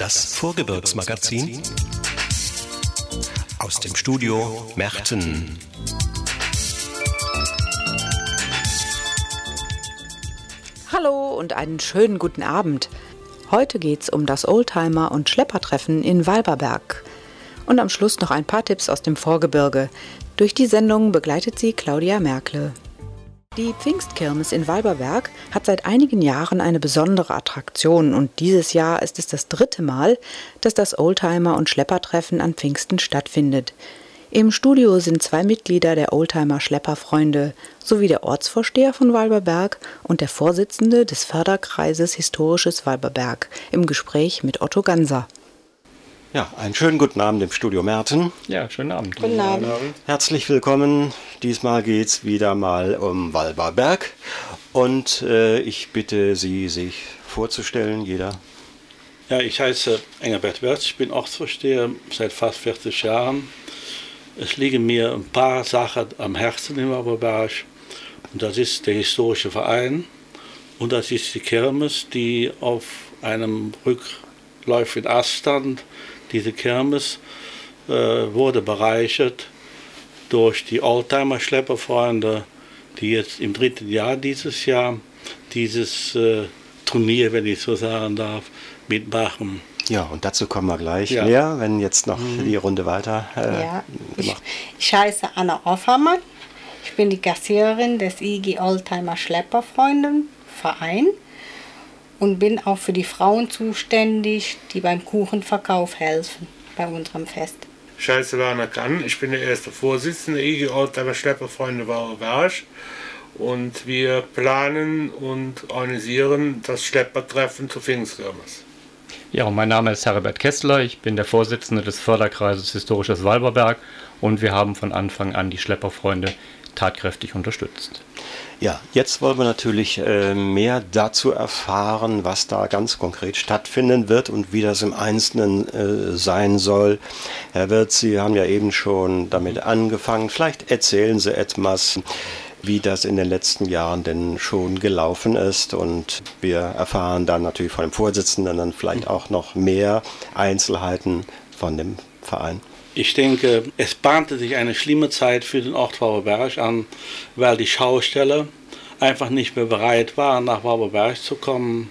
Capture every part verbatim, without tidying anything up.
Das Vorgebirgsmagazin aus dem Studio Merten. Hallo und einen schönen guten Abend. Heute geht's um das Oldtimer- und Schleppertreffen in Walberberg. Und am Schluss noch ein paar Tipps aus dem Vorgebirge. Durch die Sendung begleitet sie Claudia Merkle. Die Pfingstkirmes in Walberberg hat seit einigen Jahren eine besondere Attraktion und dieses Jahr ist es das dritte Mal, dass das Oldtimer- und Schleppertreffen an Pfingsten stattfindet. Im Studio sind zwei Mitglieder der Oldtimer-Schlepperfreunde sowie der Ortsvorsteher von Walberberg und der Vorsitzende des Förderkreises Historisches Walberberg im Gespräch mit Otto Ganser. Ja, einen schönen guten Abend im Studio Merten. Ja, schönen Abend. Guten Abend. Herzlich willkommen. Diesmal geht es wieder mal um Walberberg und äh, ich bitte Sie, sich vorzustellen, jeder. Ja, ich heiße Engelbert Wertz, ich bin Ortsvorsteher seit fast vierzig Jahren. Es liegen mir ein paar Sachen am Herzen in Walberberg und das ist der historische Verein und das ist die Kirmes, die auf einem rückläufigen Aststand. Diese Kirmes äh, wurde bereichert durch die Oldtimer-Schlepperfreunde, die jetzt im dritten Jahr dieses Jahr dieses äh, Turnier, wenn ich so sagen darf, mitmachen. Ja, und dazu kommen wir gleich Ja. mehr, wenn jetzt noch Mhm. die Runde weiter äh, Ja, ich, gemacht. ich heiße Anna Offermann. Ich bin die Kassiererin des I G Oldtimer Schlepperfreunden Verein und bin auch für die Frauen zuständig, die beim Kuchenverkauf helfen bei unserem Fest. Ich heiße Werner Kann, ich bin der erste Vorsitzende der I G Oldtimer Schlepperfreunde Walberberg und wir planen und organisieren das Schleppertreffen zu Pfingstkirmes. Ja, und mein Name ist Herbert Kessler, ich bin der Vorsitzende des Förderkreises Historisches Walberberg und wir haben von Anfang an die Schlepperfreunde tatkräftig unterstützt. Ja, jetzt wollen wir natürlich äh, mehr dazu erfahren, was da ganz konkret stattfinden wird und wie das im Einzelnen äh, sein soll. Herr Wirtz, Sie haben ja eben schon damit angefangen. Vielleicht erzählen Sie etwas, wie das in den letzten Jahren denn schon gelaufen ist. Und wir erfahren dann natürlich von dem Vorsitzenden dann vielleicht auch noch mehr Einzelheiten von dem Verein. Ich denke, es bahnte sich eine schlimme Zeit für den Ort Walberberg an, weil die Schausteller einfach nicht mehr bereit waren, nach Walberberg zu kommen.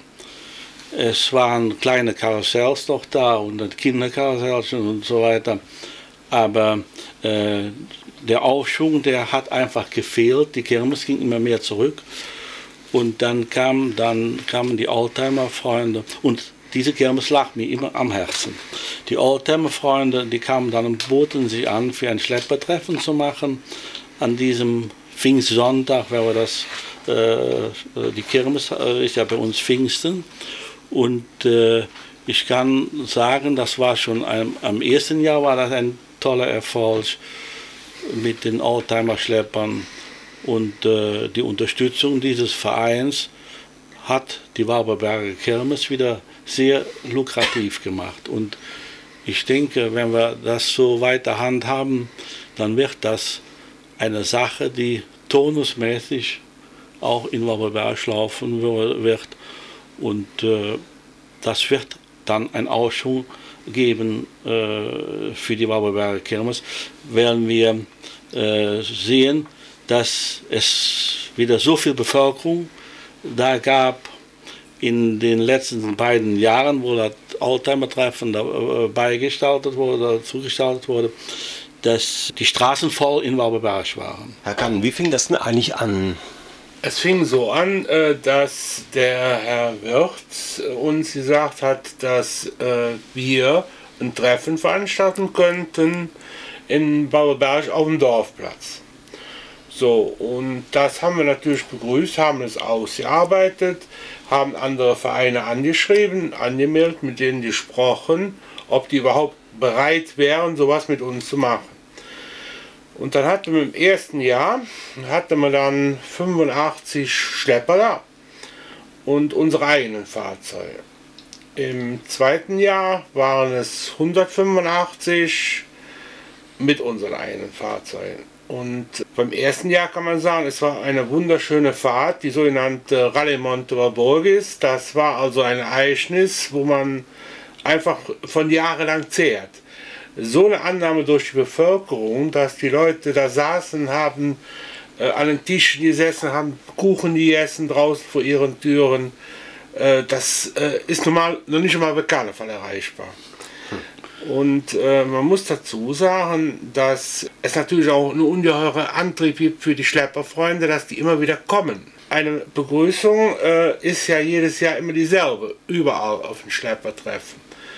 Es waren kleine Karussells noch da und Kinderkarussells und so weiter. Aber äh, der Aufschwung, der hat einfach gefehlt. Die Kirmes ging immer mehr zurück. Und dann, kam, dann kamen die Oldtimer-Freunde und diese Kirmes lag mir immer am Herzen. Die Oldtimer-Freunde, die kamen dann und boten sich an, für ein Schleppertreffen zu machen. An diesem Pfingstsonntag, weil wir das, äh, die Kirmes äh, ist ja bei uns Pfingsten. Und äh, ich kann sagen, das war schon ein, am ersten Jahr war das ein toller Erfolg mit den Oldtimer-Schleppern. Und äh, die Unterstützung dieses Vereins hat die Walberberger Kirmes wieder sehr lukrativ gemacht. Und ich denke, wenn wir das so weiter handhaben, dann wird das eine Sache, die turnusmäßig auch in Walberberg laufen wird. Und äh, das wird dann ein Aufschwung geben äh, für die Walberberger Kirmes, werden wir äh, sehen, dass es wieder so viel Bevölkerung da gab in den letzten beiden Jahren, wo das Oldtimer-Treffen dabei gestaltet wurde, dazu gestaltet wurde, dass die Straßen voll in Walberberg waren. Herr Kann, wie fing das denn eigentlich an? Es fing so an, äh, dass der Herr Wirtz uns gesagt hat, dass äh, wir ein Treffen veranstalten könnten in Walberberg auf dem Dorfplatz. So, und das haben wir natürlich begrüßt, haben es ausgearbeitet, haben andere Vereine angeschrieben, angemeldet, mit denen gesprochen, ob die überhaupt bereit wären, sowas mit uns zu machen. Und dann hatten wir im ersten Jahr, hatten wir dann fünfundachtzig Schlepper da und unsere eigenen Fahrzeuge. Im zweiten Jahr waren es hundertfünfundachtzig mit unseren eigenen Fahrzeugen. Und beim ersten Jahr kann man sagen, es war eine wunderschöne Fahrt, die sogenannte Rallye Monte Borgis. Das war also ein Ereignis, wo man einfach von jahrelang zehrt. So eine Annahme durch die Bevölkerung, dass die Leute da saßen, haben äh, an den Tischen gesessen, haben Kuchen gegessen draußen vor ihren Türen. Äh, das äh, ist normal, noch nicht einmal bei Karneval erreichbar. Und äh, man muss dazu sagen, dass es natürlich auch einen ungeheuren Antrieb gibt für die Schlepperfreunde, dass die immer wieder kommen. Eine Begrüßung äh, ist ja jedes Jahr immer dieselbe, überall auf den Schleppertreffen.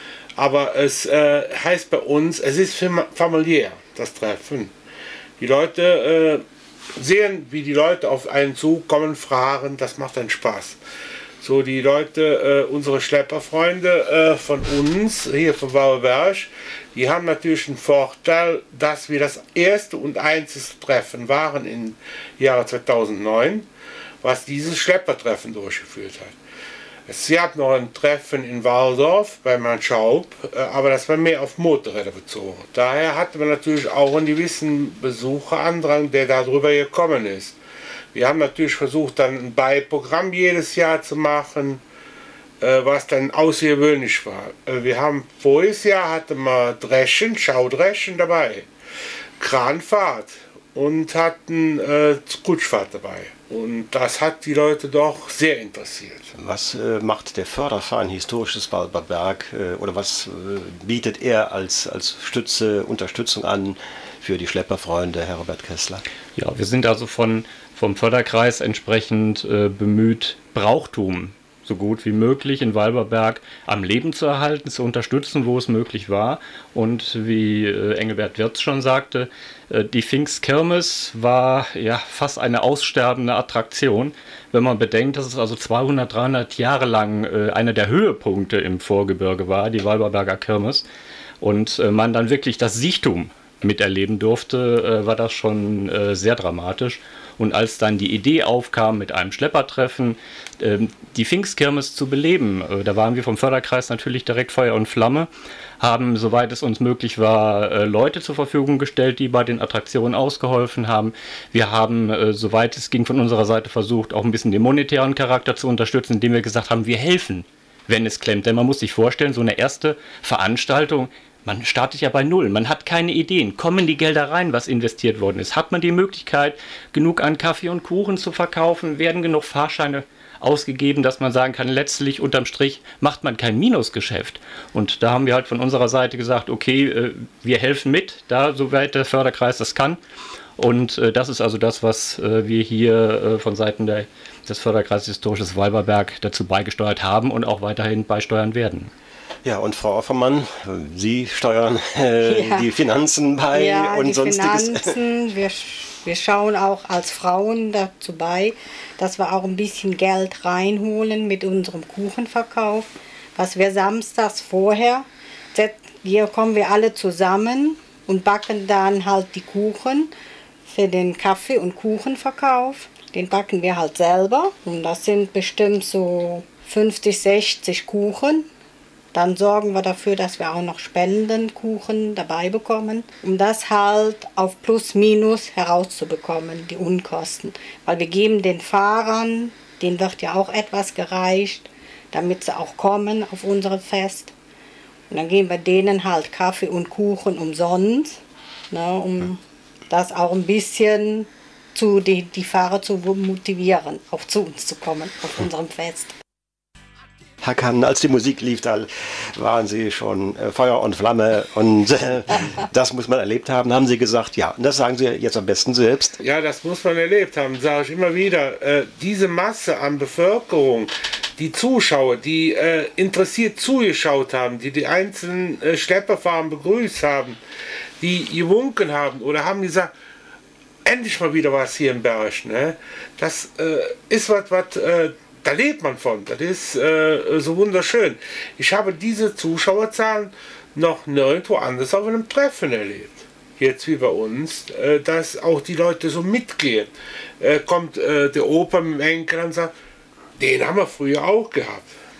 Aber es äh, heißt bei uns, es ist familiär, das Treffen. Die Leute äh, sehen, wie die Leute auf einen zukommen, fragen, das macht dann Spaß. So, die Leute, äh, unsere Schlepperfreunde äh, von uns, hier von Walberg, die haben natürlich den Vorteil, dass wir das erste und einzige Treffen waren im Jahre zweitausendneun, was dieses Schleppertreffen durchgeführt hat. Es gab noch ein Treffen in Waldorf bei Herrn Schaub, äh, aber das war mehr auf Motorräder bezogen. Daher hatte man natürlich auch einen gewissen Besucherandrang, der darüber gekommen ist. Wir haben natürlich versucht, dann ein Beiprogramm jedes Jahr zu machen, äh, was dann außergewöhnlich war. Äh, wir haben voriges Jahr hatten wir Dreschen, Schaudreschen dabei, Kranfahrt und hatten äh, Kutschfahrt dabei. Und das hat die Leute doch sehr interessiert. Was äh, macht der Förderverein Historisches Walberberg äh, oder was äh, bietet er als, als Stütze, Unterstützung an für die Schlepperfreunde, Herr Robert Kessler? Ja, wir sind also von, vom Förderkreis entsprechend äh, bemüht, Brauchtum so gut wie möglich in Walberberg am Leben zu erhalten, zu unterstützen, wo es möglich war. Und wie äh, Engelbert Wirz schon sagte, äh, die Pfingstkirmes war ja fast eine aussterbende Attraktion, wenn man bedenkt, dass es also zweihundert, dreihundert Jahre lang äh, einer der Höhepunkte im Vorgebirge war, die Walberberger Kirmes. Und äh, man dann wirklich das Siechtum miterleben durfte, äh, war das schon äh, sehr dramatisch. Und als dann die Idee aufkam, mit einem Schleppertreffen äh, die Pfingstkirmes zu beleben, äh, da waren wir vom Förderkreis natürlich direkt Feuer und Flamme, haben, soweit es uns möglich war, äh, Leute zur Verfügung gestellt, die bei den Attraktionen ausgeholfen haben. Wir haben, äh, soweit es ging, von unserer Seite versucht, auch ein bisschen den monetären Charakter zu unterstützen, indem wir gesagt haben, wir helfen, wenn es klemmt. Denn man muss sich vorstellen, so eine erste Veranstaltung, man startet ja bei Null, man hat keine Ideen. Kommen die Gelder rein, was investiert worden ist? Hat man die Möglichkeit, genug an Kaffee und Kuchen zu verkaufen? Werden genug Fahrscheine ausgegeben, dass man sagen kann, letztlich unterm Strich macht man kein Minusgeschäft? Und da haben wir halt von unserer Seite gesagt, okay, wir helfen mit, da soweit der Förderkreis das kann. Und das ist also das, was wir hier von Seiten der, des Förderkreises Historisches Walberberg dazu beigesteuert haben und auch weiterhin beisteuern werden. Ja, und Frau Offermann, Sie steuern äh, ja. die Finanzen bei ja, und die sonstiges. Finanzen, wir, wir schauen auch als Frauen dazu bei, dass wir auch ein bisschen Geld reinholen mit unserem Kuchenverkauf, was wir samstags vorher, hier kommen wir alle zusammen und backen dann halt die Kuchen für den Kaffee- und Kuchenverkauf. Den backen wir halt selber und das sind bestimmt so fünfzig, sechzig Kuchen. Dann sorgen wir dafür, dass wir auch noch Spendenkuchen dabei bekommen, um das halt auf Plus Minus herauszubekommen, die Unkosten. Weil wir geben den Fahrern, denen wird ja auch etwas gereicht, damit sie auch kommen auf unser Fest. Und dann geben wir denen halt Kaffee und Kuchen umsonst, ne, um das auch ein bisschen zu die, die Fahrer zu motivieren, auch zu uns zu kommen auf unserem Fest. Herr Kann, als die Musik lief, da waren Sie schon äh, Feuer und Flamme und äh, das muss man erlebt haben, haben Sie gesagt, ja, und das sagen Sie jetzt am besten selbst. Ja, das muss man erlebt haben, sage ich immer wieder. Äh, diese Masse an Bevölkerung, die Zuschauer, die äh, interessiert zugeschaut haben, die die einzelnen äh, Schlepperfahrer begrüßt haben, die gewunken haben oder haben gesagt, endlich mal wieder was hier im Berg. Ne? Das äh, ist was, was äh, da lebt man von, das ist äh, so wunderschön. Ich habe diese Zuschauerzahlen noch nirgendwo anders auf einem Treffen erlebt. Jetzt wie bei uns, äh, dass auch die Leute so mitgehen. Äh, kommt äh, der Opa mit dem Enkel und sagt, den haben wir früher auch gehabt. Ne?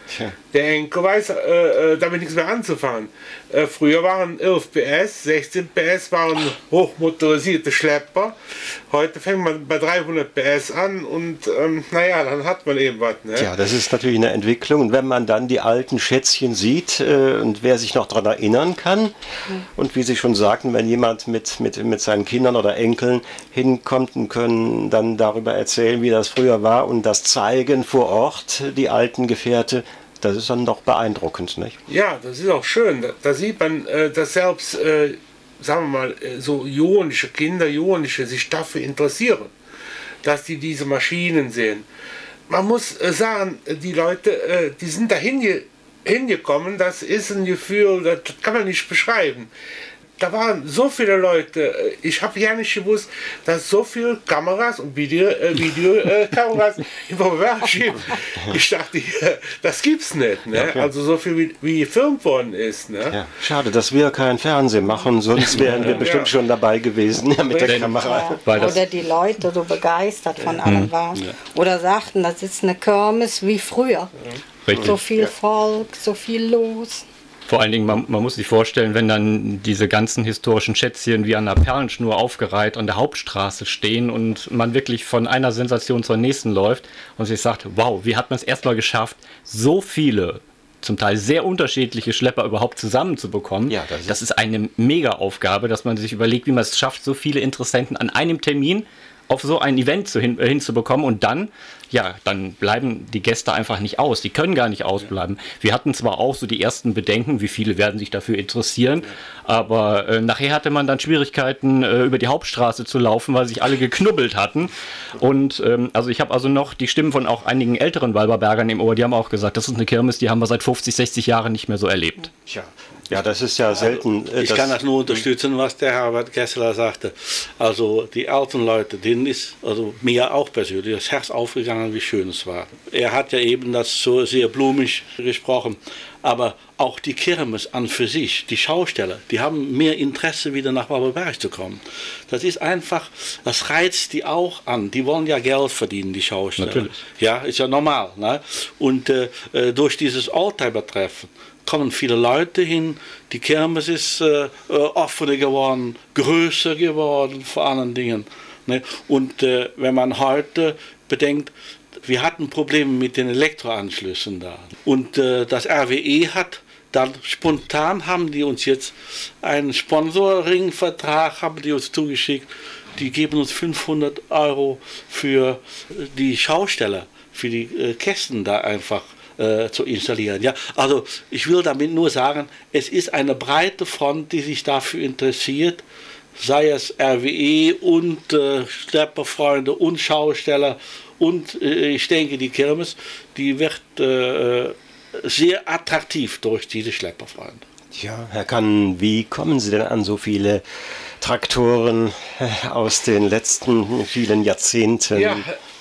Tja. Der Enkel weiß äh, damit nichts mehr anzufangen. Äh, früher waren elf P S, sechzehn P S waren hochmotorisierte Schlepper. Heute fängt man bei dreihundert P S an und ähm, naja, dann hat man eben was. Ne? Ja, das ist natürlich eine Entwicklung. Und wenn man dann die alten Schätzchen sieht äh, und wer sich noch daran erinnern kann, mhm. und wie Sie schon sagten, wenn jemand mit, mit, mit seinen Kindern oder Enkeln hinkommt und können dann darüber erzählen, wie das früher war und das zeigen vor Ort, die alten Gefährte, das ist dann doch beeindruckend, nicht? Ja, das ist auch schön. Da, da sieht man, äh, dass selbst, äh, sagen wir mal, äh, so jugendliche Kinder, Jugendliche sich dafür interessieren, dass die diese Maschinen sehen. Man muss äh, sagen, die Leute, äh, die sind da hinge hingekommen, das ist ein Gefühl, das kann man nicht beschreiben. Da waren so viele Leute, ich habe ja nicht gewusst, dass so viele Kameras und Videokameras Video, äh, Kameras im Werk gibt. Ich dachte, das gibt's nicht. Ne? Ja, also so viel wie, wie gefilmt worden ist. Ne? Ja. Schade, dass wir keinen Fernsehen machen, sonst wären wir bestimmt ja. schon dabei gewesen ja, mit der Kamera. Ja. Weil das oder die Leute so begeistert von ja. allem waren. Ja. Oder sagten, das ist eine Kirmes wie früher. Ja. So viel ja. Volk, so viel los. Vor allen Dingen, man, man muss sich vorstellen, wenn dann diese ganzen historischen Schätzchen wie an einer Perlenschnur aufgereiht an der Hauptstraße stehen und man wirklich von einer Sensation zur nächsten läuft und sich sagt, wow, wie hat man es erstmal geschafft, so viele, zum Teil sehr unterschiedliche Schlepper überhaupt zusammenzubekommen. Ja, das ist, das ist eine Mega-Aufgabe, dass man sich überlegt, wie man es schafft, so viele Interessenten an einem Termin auf so ein Event zu hin, äh, hinzubekommen und dann, ja, dann bleiben die Gäste einfach nicht aus. Die können gar nicht ausbleiben. Wir hatten zwar auch so die ersten Bedenken, wie viele werden sich dafür interessieren, aber äh, nachher hatte man dann Schwierigkeiten, äh, über die Hauptstraße zu laufen, weil sich alle geknubbelt hatten. Und ähm, also ich habe also noch die Stimmen von auch einigen älteren Walberbergern im Ohr, die haben auch gesagt, das ist eine Kirmes, die haben wir seit fünfzig, sechzig Jahren nicht mehr so erlebt. Tja. Ja, das ist ja selten. Also, ich das kann das nur unterstützen, was der Herbert Kessler sagte. Also die alten Leute, denen ist, also mir auch persönlich, das Herz aufgegangen, wie schön es war. Er hat ja eben das so sehr blumig gesprochen, aber auch die Kirmes an für sich, die Schausteller, die haben mehr Interesse, wieder nach Walberberg zu kommen. Das ist einfach, das reizt die auch an. Die wollen ja Geld verdienen, die Schausteller. Natürlich. Ja, ist ja normal. Ne? Und äh, durch dieses Oldtimer-Treffen kommen viele Leute hin, die Kirmes ist äh, offener geworden, größer geworden, vor allen Dingen. Ne? Und äh, wenn man heute bedenkt, wir hatten Probleme mit den Elektroanschlüssen da. Und äh, das R W E hat dann spontan, haben die uns jetzt einen Sponsoring-Vertrag, haben die uns zugeschickt, die geben uns fünfhundert Euro für die Schausteller, für die äh, Kästen da einfach Äh, zu installieren. Ja? Also ich will damit nur sagen, es ist eine breite Front, die sich dafür interessiert, sei es R W E und äh, Schlepperfreunde und Schausteller und äh, ich denke die Kirmes, die wird äh, sehr attraktiv durch diese Schlepperfreunde. Ja, Herr Kann, wie kommen Sie denn an so viele Traktoren aus den letzten vielen Jahrzehnten? Ja.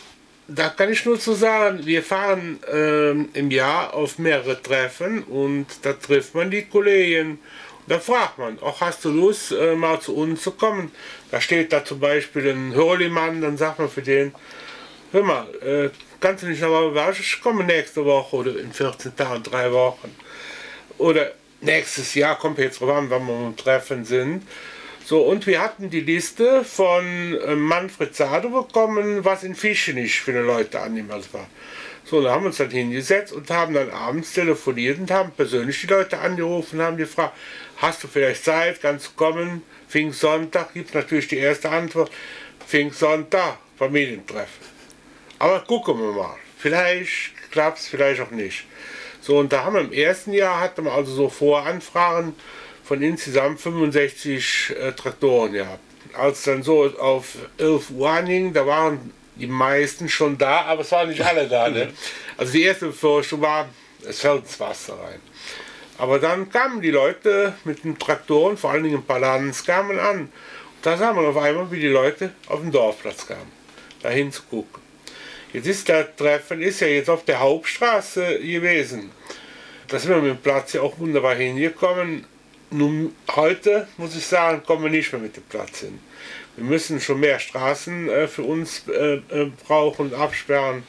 Da kann ich nur zu sagen, wir fahren ähm, im Jahr auf mehrere Treffen und da trifft man die Kollegen. Und da fragt man, auch hast du Lust, äh, mal zu uns zu kommen? Da steht da zum Beispiel ein Hurlimann, dann sagt man für den, hör mal, äh, kannst du nicht nach Walberberg? Ich komme nächste Woche oder in vierzehn Tagen, drei Wochen. Oder nächstes Jahr, kommt jetzt drauf an, wann wir im Treffen sind. So, und wir hatten die Liste von äh, Manfred Sado bekommen, was in Fischenich für eine Leute angemeldet war. So, da haben wir uns dann hingesetzt und haben dann abends telefoniert und haben persönlich die Leute angerufen und haben gefragt, hast du vielleicht Zeit, kannst du kommen? Pfingstsonntag gibt es natürlich die erste Antwort, Pfingstsonntag, Familientreffen. Aber gucken wir mal, vielleicht klappt es, vielleicht auch nicht. So, und da haben wir im ersten Jahr, hatten wir also so Voranfragen von insgesamt fünfundsechzig äh, Traktoren gehabt. Als dann so auf elf Uhr anging, da waren die meisten schon da, aber es waren nicht alle da. Ne? Also die erste Befürchtung war, es fällt ins Wasser rein. Aber dann kamen die Leute mit den Traktoren, vor allen Dingen in Palanz, kamen an. Und da sah man auf einmal, wie die Leute auf den Dorfplatz kamen, dahin zu gucken. Jetzt ist das Treffen ist ja jetzt auf der Hauptstraße gewesen. Da sind wir mit dem Platz ja auch wunderbar hingekommen. Nun, heute, muss ich sagen, kommen wir nicht mehr mit dem Platz hin. Wir müssen schon mehr Straßen äh, für uns äh, äh, brauchen und absperren.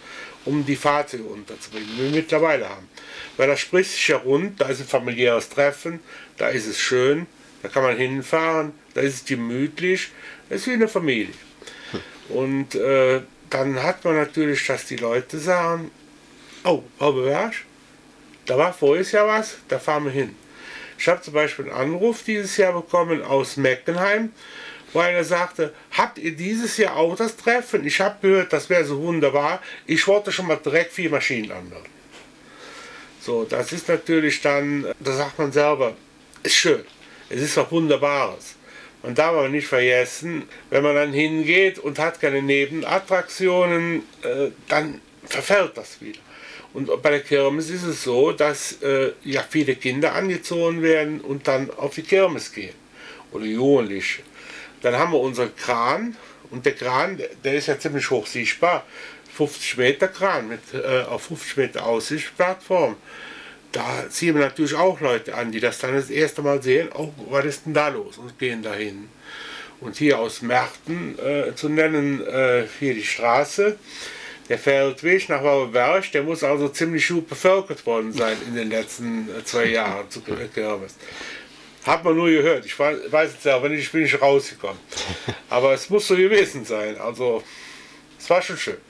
um die Fahrzeuge unterzubringen, die wir mittlerweile haben. Weil das spricht sich ja rund, da ist ein familiäres Treffen, da ist es schön, da kann man hinfahren, da ist es gemütlich, es ist wie eine Familie. Und äh, dann hat man natürlich, dass die Leute sagen, oh, Walberberg, da war voriges Jahr was, da fahren wir hin. Ich habe zum Beispiel einen Anruf dieses Jahr bekommen aus Meckenheim, wo einer sagte, habt ihr dieses Jahr auch das Treffen? Ich habe gehört, das wäre so wunderbar, ich wollte schon mal direkt vier Maschinen anmelden. So, das ist natürlich dann, da sagt man selber, ist schön, es ist was Wunderbares. Man darf aber nicht vergessen, wenn man dann hingeht und hat keine Nebenattraktionen, äh, dann verfällt das wieder. Und bei der Kirmes ist es so, dass äh, ja viele Kinder angezogen werden und dann auf die Kirmes gehen. Oder Jugendliche. Dann haben wir unseren Kran und der Kran, der ist ja ziemlich hoch sichtbar. fünfzig Meter Kran mit äh, auf fünfzig Meter Aussichtsplattform. Da ziehen wir natürlich auch Leute an, die das dann das erste Mal sehen, oh, was ist denn da los? Und gehen dahin. Und hier aus Märten äh, zu nennen, äh, hier die Straße, der Feldweg nach Walberberg, der muss also ziemlich gut bevölkert worden sein in den letzten äh, zwei Jahren zu Kirmes. Hat man nur gehört, ich weiß, weiß es selber nicht, ich bin nicht rausgekommen. Aber es muss so gewesen sein, also es war schon schön.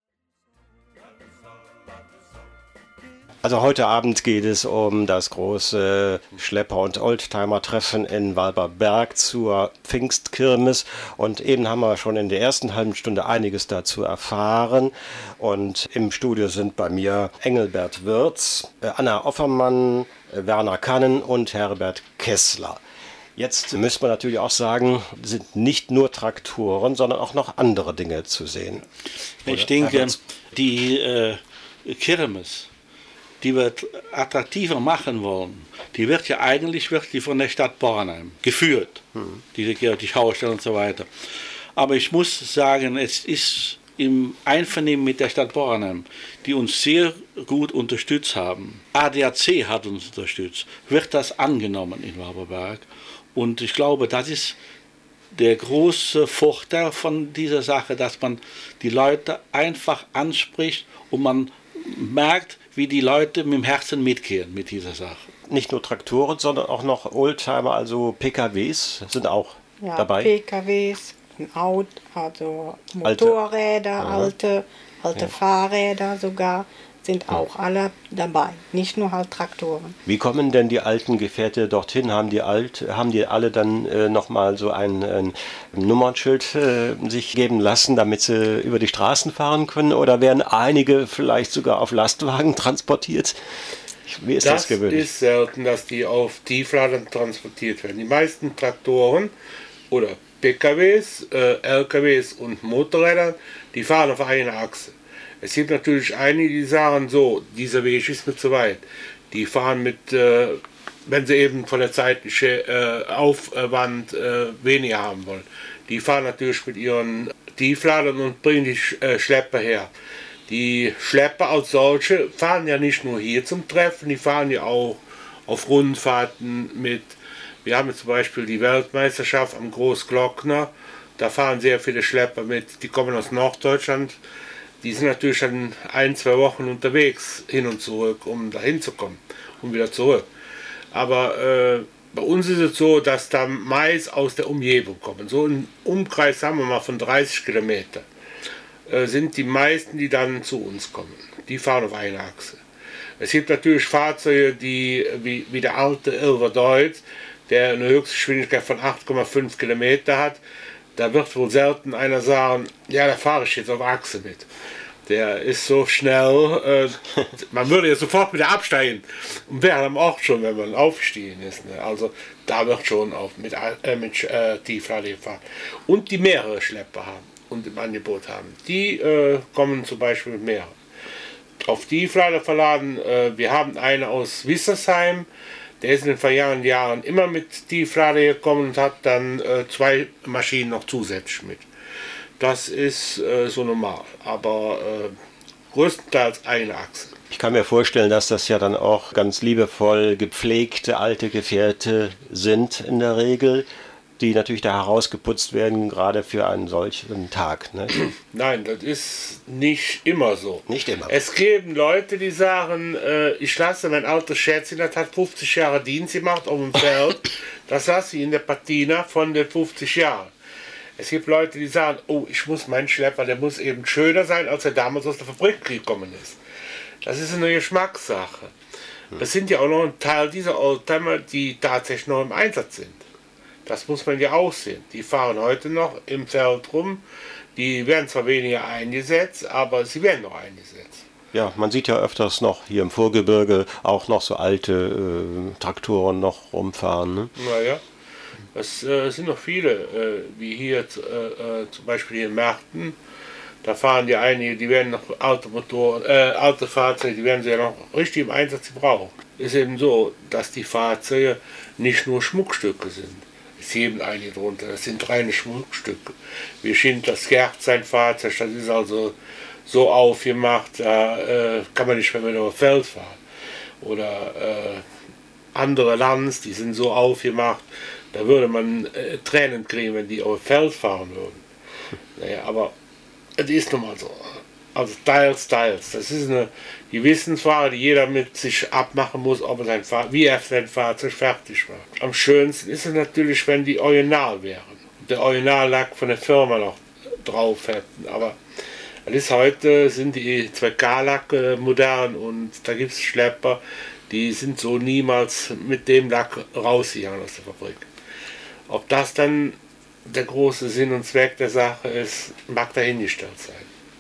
Also heute Abend geht es um das große Schlepper- und Oldtimer-Treffen in Walberberg zur Pfingstkirmes. Und eben haben wir schon in der ersten halben Stunde einiges dazu erfahren. Und im Studio sind bei mir Engelbert Wirz, Anna Offermann, Werner Kannen und Herbert Kessler. Jetzt müssen wir natürlich auch sagen, sind nicht nur Traktoren, sondern auch noch andere Dinge zu sehen. Ich denke, die äh, Kirmes, die wir attraktiver machen wollen, die wird ja eigentlich wird die von der Stadt Bornheim geführt, hm. diese die Schaustelle und so weiter. Aber ich muss sagen, es ist im Einvernehmen mit der Stadt Bornheim, die uns sehr gut unterstützt haben. A D A C hat uns unterstützt, wird das angenommen in Walberberg. Und ich glaube, das ist der große Vorteil von dieser Sache, dass man die Leute einfach anspricht und man merkt, wie die Leute mit dem Herzen mitgehen mit dieser Sache. Nicht nur Traktoren, sondern auch noch Oldtimer, also P K Ws sind auch ja, dabei. P K Ws, Auto, also Motorräder, alte, alte, alte ja. Fahrräder sogar, sind auch alle dabei, nicht nur halt Traktoren. Wie kommen denn die alten Gefährte dorthin? Haben die, alt, haben die alle dann äh, nochmal so ein, ein Nummernschild äh, sich geben lassen, damit sie über die Straßen fahren können? Oder werden einige vielleicht sogar auf Lastwagen transportiert? Wie ist das, das gewöhnlich? Das ist selten, dass die auf Tiefladern transportiert werden. Die meisten Traktoren oder P K Ws, äh, L K Ws und Motorräder, die fahren auf einer Achse. Es gibt natürlich einige, die sagen so, dieser Weg ist mir zu weit. Die fahren mit, äh, wenn sie eben von der zeitlichen äh, Aufwand äh, weniger haben wollen. Die fahren natürlich mit ihren Tiefladern und bringen die äh, Schlepper her. Die Schlepper als solche fahren ja nicht nur hier zum Treffen, die fahren ja auch auf Rundfahrten mit. Wir haben zum Beispiel die Weltmeisterschaft am Großglockner, da fahren sehr viele Schlepper mit, die kommen aus Norddeutschland. Die sind natürlich dann ein, zwei Wochen unterwegs hin und zurück, um dahin zu kommen und wieder zurück. Aber äh, bei uns ist es so, dass da Mais aus der Umgebung kommen. So im Umkreis, sagen wir mal, von dreißig Kilometer äh, sind die meisten, die dann zu uns kommen. Die fahren auf einer Achse. Es gibt natürlich Fahrzeuge, die wie, wie der alte Ilverdeutz, der eine Höchstgeschwindigkeit von acht Komma fünf Kilometer hat. Da wird wohl selten einer sagen, ja, da fahre ich jetzt auf Achse mit. Der ist so schnell, äh, man würde ja sofort wieder absteigen und wäre am Ort schon, wenn man aufgestiegen ist. Ne? Also da wird schon auf mit, äh, mit äh, Tieflader gefahren. Und die mehrere Schlepper haben und im Angebot haben, die äh, kommen zum Beispiel mit mehreren. Auf Tieflader verladen, äh, wir haben einen aus Wissersheim, der ist in den vergangenen Jahren immer mit Tieflader gekommen und hat dann äh, zwei Maschinen noch zusätzlich mit. Das ist äh, so normal, aber äh, größtenteils eine Achse. Ich kann mir vorstellen, dass das ja dann auch ganz liebevoll gepflegte alte Gefährte sind in der Regel. die natürlich da herausgeputzt werden, gerade für einen solchen Tag. Ne? Nein, das ist nicht immer so. Nicht immer. Es gibt Leute, die sagen, äh, ich lasse mein altes Schätzchen, das hat fünfzig Jahre Dienst gemacht auf dem Feld, das lasse ich in der Patina von den fünfzig Jahren. Es gibt Leute, die sagen, oh, ich muss meinen Schlepper, der muss eben schöner sein, als er damals aus der Fabrik gekommen ist. Das ist eine Geschmackssache. Es sind ja auch noch ein Teil dieser Oldtimer, die tatsächlich noch im Einsatz sind. Das muss man ja auch sehen. Die fahren heute noch im Feld rum. Die werden zwar weniger eingesetzt, aber sie werden noch eingesetzt. Ja, man sieht ja öfters noch hier im Vorgebirge auch noch so alte äh, Traktoren noch rumfahren. Ne? Naja, es äh, sind noch viele, äh, wie hier äh, äh, zum Beispiel hier in Märkten. Da fahren die einige, die werden noch alte Motoren, äh, alte Fahrzeuge, die werden sie ja noch richtig im Einsatz gebraucht. Ist eben so, dass die Fahrzeuge nicht nur Schmuckstücke sind. Es heben einige drunter, das sind reine Schmuckstücke. Wie Schindlers Kerz, sein Fahrzeug, das ist also so aufgemacht, da äh, kann man nicht mehr mit auf Feld fahren. Oder äh, andere Lands, die sind so aufgemacht, da würde man äh, Tränen kriegen, wenn die auf Feld fahren würden. Naja, aber es ist nun mal so. Also teils, teils. Das ist eine Gewissensfrage, die jeder mit sich abmachen muss, ob er sein Fahr wie er sein Fahrzeug fertig war. Am schönsten ist es natürlich, wenn die original wären. Der Originallack von der Firma noch drauf hätten. Aber es ist heute, sind die zwei K-Lacke modern und da gibt es Schlepper, die sind so niemals mit dem Lack rausgegangen aus der Fabrik. Ob das dann der große Sinn und Zweck der Sache ist, mag dahingestellt sein.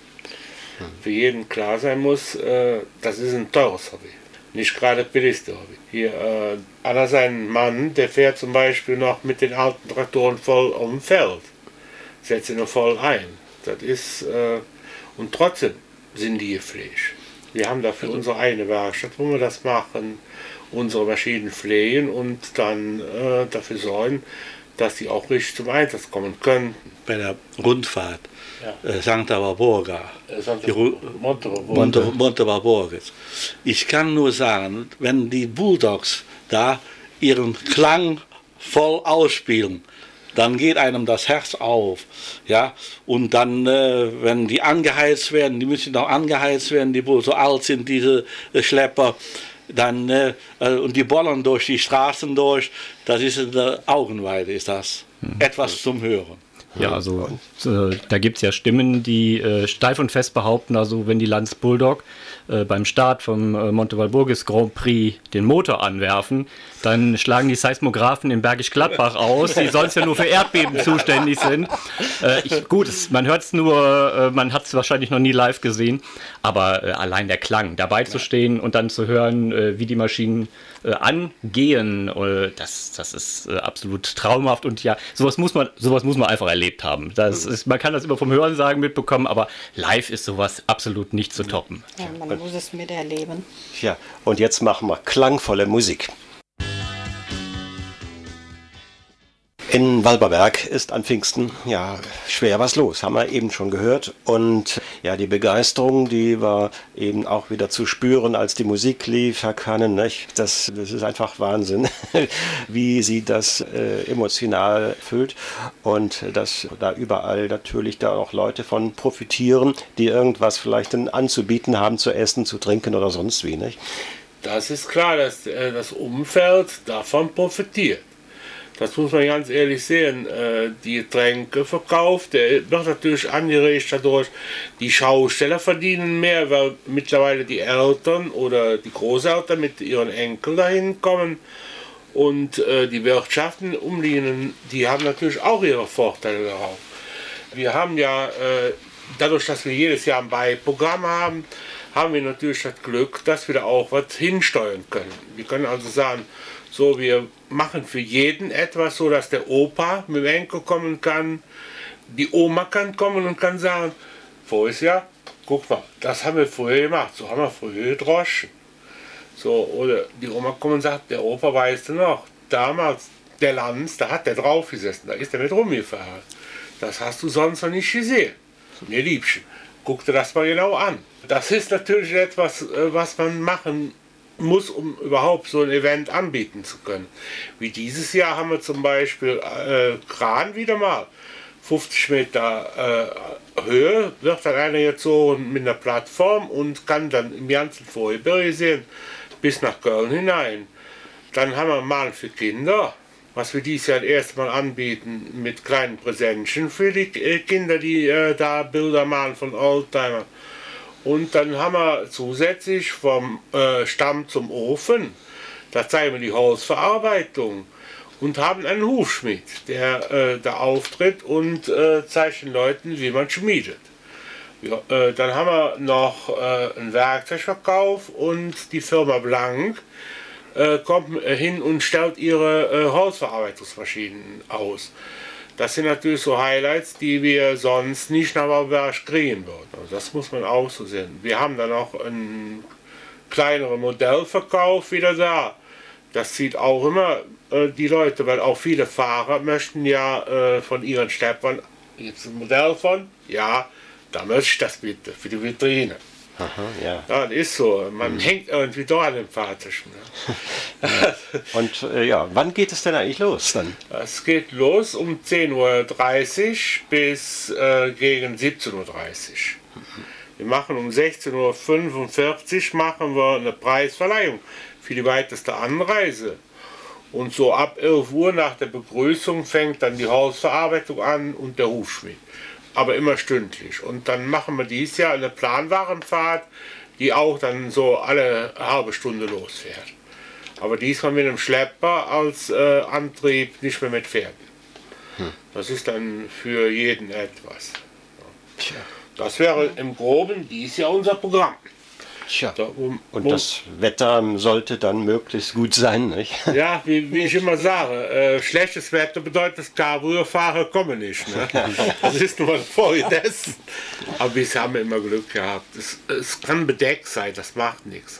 Für jeden klar sein muss, äh, das ist ein teures Hobby, nicht gerade billigste Hobby. Hier, äh, Anna, sein Mann, der fährt zum Beispiel noch mit den alten Traktoren voll auf dem Feld, setzt sie noch voll ein. Das ist, äh, und trotzdem sind die gepflegt. Wir haben dafür unsere eigene Werkstatt, wo wir das machen, unsere Maschinen pflegen und dann äh, dafür sorgen, dass die auch richtig zum Einsatz kommen könnten. Bei der Rundfahrt, ja. äh, Santa Barbora, äh, Santa die Monte, Monte, Monte Barboris. Ich kann nur sagen, wenn die Bulldogs da ihren Klang voll ausspielen, dann geht einem das Herz auf. Ja? Und dann, äh, wenn die angeheizt werden, die müssen auch angeheizt werden, die so alt sind, diese äh, Schlepper, dann, äh, und die bollern durch die Straßen durch, das ist in der Augenweide, ist das mhm. etwas zum Hören. Ja, also äh, da gibt es ja Stimmen, die äh, steif und fest behaupten, also wenn die Lanz Bulldog äh, beim Start vom äh, Monte Walburgis Grand Prix den Motor anwerfen, dann schlagen die Seismographen in Bergisch Gladbach aus, die sonst ja nur für Erdbeben zuständig sind. Äh, ich, gut, es, man hört es nur, äh, man hat es wahrscheinlich noch nie live gesehen, aber äh, allein der Klang, dabei zu stehen und dann zu hören, äh, wie die Maschinen äh, angehen, äh, das, das ist äh, absolut traumhaft und ja, sowas muss man, sowas muss man einfach erleben haben. Das ist, man kann das immer vom Hörensagen mitbekommen, aber live ist sowas absolut nicht zu toppen. Ja, man muss es miterleben. Ja, und jetzt machen wir klangvolle Musik. In Walberberg ist an Pfingsten ja schwer was los, haben wir eben schon gehört. Und ja, die Begeisterung, die war eben auch wieder zu spüren, als die Musik lief, Herr Kannen, nicht? Das, das ist einfach Wahnsinn, wie sie das äh, emotional füllt. Und dass da überall natürlich da auch Leute von profitieren, die irgendwas vielleicht dann anzubieten haben, zu essen, zu trinken oder sonst wie, nicht? Das ist klar, dass äh, das Umfeld davon profitiert. Das muss man ganz ehrlich sehen. Die Getränke verkauft, der wird natürlich angeregt dadurch. Die Schausteller verdienen mehr, weil mittlerweile die Eltern oder die Großeltern mit ihren Enkeln dahin kommen. Und die Wirtschaften umliegenden, die haben natürlich auch ihre Vorteile darauf. Wir haben ja, dadurch, dass wir jedes Jahr ein Beiprogramm haben, haben wir natürlich das Glück, dass wir da auch was hinsteuern können. Wir können also sagen, so, wir machen für jeden etwas, so dass der Opa mit dem Enkel kommen kann, die Oma kann kommen und kann sagen, voriges Jahr, guck mal, das haben wir früher gemacht, so haben wir früher gedroschen. So, oder die Oma kommt und sagt, der Opa, weißt du noch, damals, der Lanz, da hat der drauf gesessen, da ist er mit rumgefahren. Das hast du sonst noch nicht gesehen. Mir Liebchen, guck dir das mal genau an. Das ist natürlich etwas, was man machen muss, um überhaupt so ein Event anbieten zu können. Wie dieses Jahr haben wir zum Beispiel äh, Kran wieder mal. fünfzig Meter äh, Höhe, wird dann einer jetzt so mit einer Plattform und kann dann im ganzen Vorgebirge sehen, bis nach Köln hinein. Dann haben wir Malen für Kinder, was wir dieses Jahr das erste Mal anbieten, mit kleinen Präsentchen für die Kinder, die äh, da Bilder malen von Oldtimer. Und dann haben wir zusätzlich vom äh, Stamm zum Ofen, da zeigen wir die Holzverarbeitung und haben einen Hufschmied, der äh, da auftritt und äh, zeigt den Leuten, wie man schmiedet. Ja, äh, dann haben wir noch äh, einen Werkzeugverkauf und die Firma Blank äh, kommt hin und stellt ihre äh, Holzverarbeitungsmaschinen aus. Das sind natürlich so Highlights, die wir sonst nicht nach Waalberg kriegen würden. Also das muss man auch so sehen. Wir haben dann noch einen kleineren Modellverkauf wieder da. Das zieht auch immer äh, die Leute, weil auch viele Fahrer möchten ja äh, von ihren Schleppern jetzt ein Modell von, ja, da möchte ich das bitte für die Vitrine. Aha, ja. Ja, das ist so. Man mhm. hängt irgendwie da an dem Fahrzeug. Ne? Und äh, ja, wann geht es denn eigentlich los dann? Es geht los um zehn Uhr dreißig bis äh, gegen siebzehn Uhr dreißig. Mhm. Wir machen um sechzehn Uhr fünfundvierzig machen wir eine Preisverleihung für die weiteste Anreise. Und so ab elf Uhr nach der Begrüßung fängt dann die Hausverarbeitung an und der Hufschmied. Aber immer stündlich. Und dann machen wir dieses Jahr eine Planwarenfahrt, die auch dann so alle halbe Stunde losfährt. Aber diesmal mit einem Schlepper als äh, Antrieb, nicht mehr mit Pferden. Hm. Das ist dann für jeden etwas. Ja. Das wäre im Groben dieses Jahr unser Programm. Tja. Da, um, und um, das Wetter sollte dann möglichst gut sein, nicht? Ja, wie, wie ich immer sage, äh, schlechtes Wetter bedeutet, dass Cabriolet-Fahrer kommen nicht. Ne? Das ist nur vorgedessen. Aber bisher haben wir immer Glück gehabt. Es, es kann bedeckt sein, das macht nichts.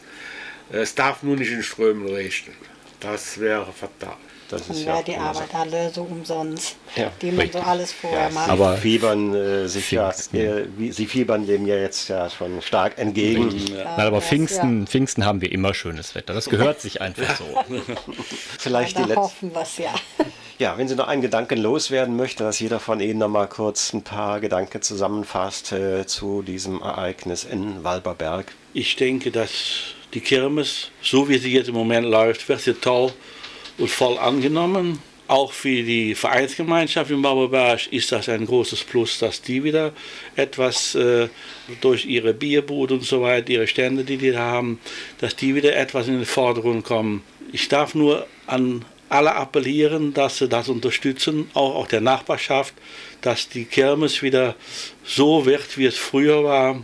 Es darf nur nicht in Strömen regnen. Das wäre fatal. Das ist ja die Arbeit so. Alle so umsonst, ja, die man richtig. So alles vorher ja, macht. Aber fiebern äh, sich ja, äh, wie, sie fiebern dem ja jetzt ja schon stark entgegen. Ja. Nein, aber Pfingsten, ja. Pfingsten haben wir immer schönes Wetter. Das gehört sich einfach so. Vielleicht ja, die hoffen wir's, ja. Ja, wenn Sie noch einen Gedanken loswerden möchte, dass jeder von Ihnen noch mal kurz ein paar Gedanken zusammenfasst äh, zu diesem Ereignis in Walberberg. Ich denke, dass die Kirmes, so wie sie jetzt im Moment läuft, wird sie toll und voll angenommen. Auch für die Vereinsgemeinschaft in Walberberg ist das ein großes Plus, dass die wieder etwas äh, durch ihre Bierbude und so weiter, ihre Stände, die die da haben, dass die wieder etwas in den Vordergrund kommen. Ich darf nur an alle appellieren, dass sie das unterstützen, auch, auch der Nachbarschaft, dass die Kirmes wieder so wird, wie es früher war,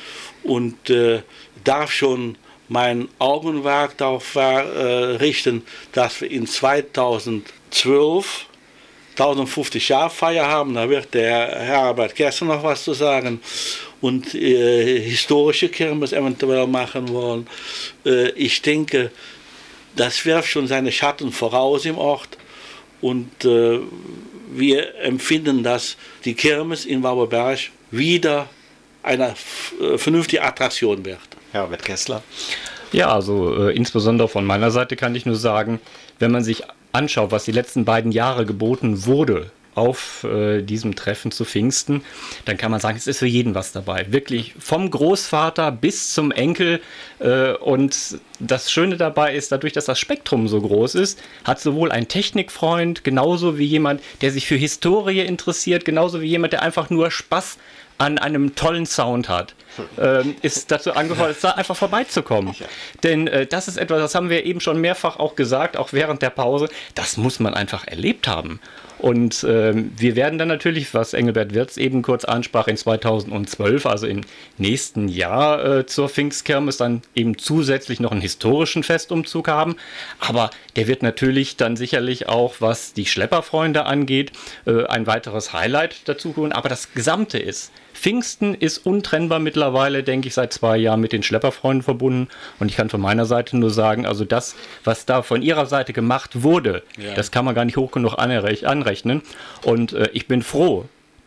und äh, darf schon mein Augenmerk darauf war, äh, richten, dass wir in zweitausendzwölf tausendfünfzig Jahre Feier haben. Da wird der Herbert Kessler noch was zu sagen und äh, historische Kirmes eventuell machen wollen. Äh, ich denke, das wirft schon seine Schatten voraus im Ort, und äh, wir empfinden, dass die Kirmes in Walberberg wieder eine äh, vernünftige Attraktion wird. Herbert Kessler. Ja, also äh, insbesondere von meiner Seite kann ich nur sagen, wenn man sich anschaut, was die letzten beiden Jahre geboten wurde auf äh, diesem Treffen zu Pfingsten, dann kann man sagen, es ist für jeden was dabei. Wirklich vom Großvater bis zum Enkel. Äh, und das Schöne dabei ist, dadurch, dass das Spektrum so groß ist, hat sowohl ein Technikfreund, genauso wie jemand, der sich für Historie interessiert, genauso wie jemand, der einfach nur Spaß an einem tollen Sound hat, ähm, ist dazu angefordert, da einfach vorbeizukommen. Ja. Denn äh, das ist etwas, das haben wir eben schon mehrfach auch gesagt, auch während der Pause, das muss man einfach erlebt haben. Und ähm, wir werden dann natürlich, was Engelbert Wirz eben kurz ansprach, in zweitausendzwölf, also im nächsten Jahr äh, zur Pfingstkirmes, dann eben zusätzlich noch einen historischen Festumzug haben. Aber der wird natürlich dann sicherlich auch, was die Schlepperfreunde angeht, äh, ein weiteres Highlight dazu holen. Aber das Gesamte ist, Pfingsten ist untrennbar mittlerweile, denke ich, seit zwei Jahren mit den Schlepperfreunden verbunden. Und ich kann von meiner Seite nur sagen, also das, was da von ihrer Seite gemacht wurde, ja, das kann man gar nicht hoch genug anrechnen. Und äh, ich bin froh,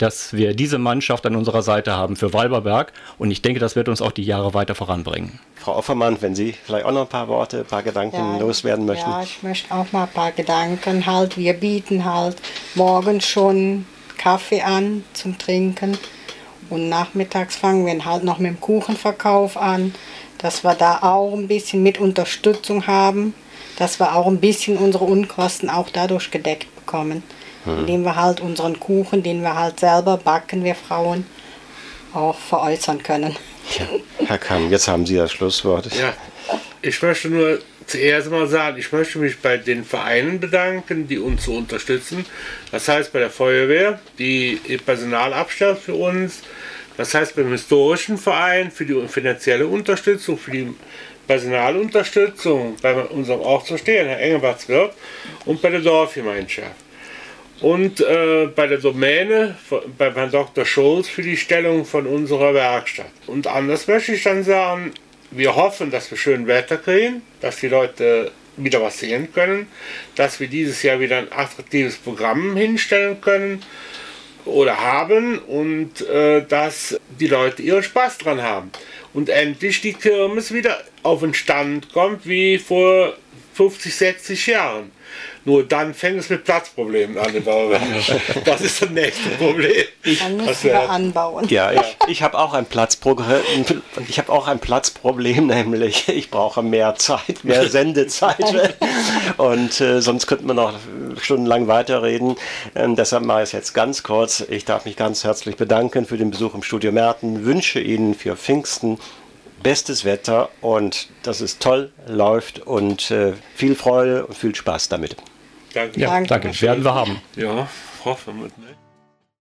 dass wir diese Mannschaft an unserer Seite haben für Walberberg. Und ich denke, das wird uns auch die Jahre weiter voranbringen. Frau Offermann, wenn Sie vielleicht auch noch ein paar Worte, ein paar Gedanken Ja, loswerden möchten. Ja, ich möchte auch mal ein paar Gedanken halt. Wir bieten halt morgens schon Kaffee an zum Trinken und nachmittags fangen wir halt noch mit dem Kuchenverkauf an, dass wir da auch ein bisschen mit Unterstützung haben, dass wir auch ein bisschen unsere Unkosten auch dadurch gedeckt bekommen, hm. indem wir halt unseren Kuchen, den wir halt selber backen, wir Frauen, auch veräußern können. Ja, Herr Kamm, jetzt haben Sie das Schlusswort. Ja, ich möchte nur zuerst mal sagen, ich möchte mich bei den Vereinen bedanken, die uns so unterstützen. Das heißt bei der Feuerwehr, die Personal abstellt für uns. Das heißt beim historischen Verein für die finanzielle Unterstützung, für die Personalunterstützung bei unserem Ortsvorsteher, Herr Engelbartswirt, und bei der Dorfgemeinschaft. Und äh, bei der Domäne, bei Herrn Doktor Schulz für die Stellung von unserer Werkstatt. Und anders möchte ich dann sagen, wir hoffen, dass wir schön Wetter kriegen, dass die Leute wieder was sehen können, dass wir dieses Jahr wieder ein attraktives Programm hinstellen können oder haben und äh, dass die Leute ihren Spaß dran haben. Und endlich die Kirmes wieder auf den Stand kommt wie vor fünfzig, sechzig Jahren. Nur dann fängt es mit Platzproblemen an. Das ist das nächste Problem. Dann müssen wir anbauen. Ja, ich, ich habe auch ein Platzproblem. Ich habe auch ein Platzproblem, nämlich ich brauche mehr Zeit, mehr Sendezeit. Und äh, sonst könnten wir noch stundenlang weiterreden. Ähm, deshalb mache ich es jetzt ganz kurz. Ich darf mich ganz herzlich bedanken für den Besuch im Studio Merten. Wünsche Ihnen für Pfingsten bestes Wetter und dass es toll läuft und äh, viel Freude und viel Spaß damit. Danke. Ja, danke. Werden wir haben. Ja, hoffen wir, ne?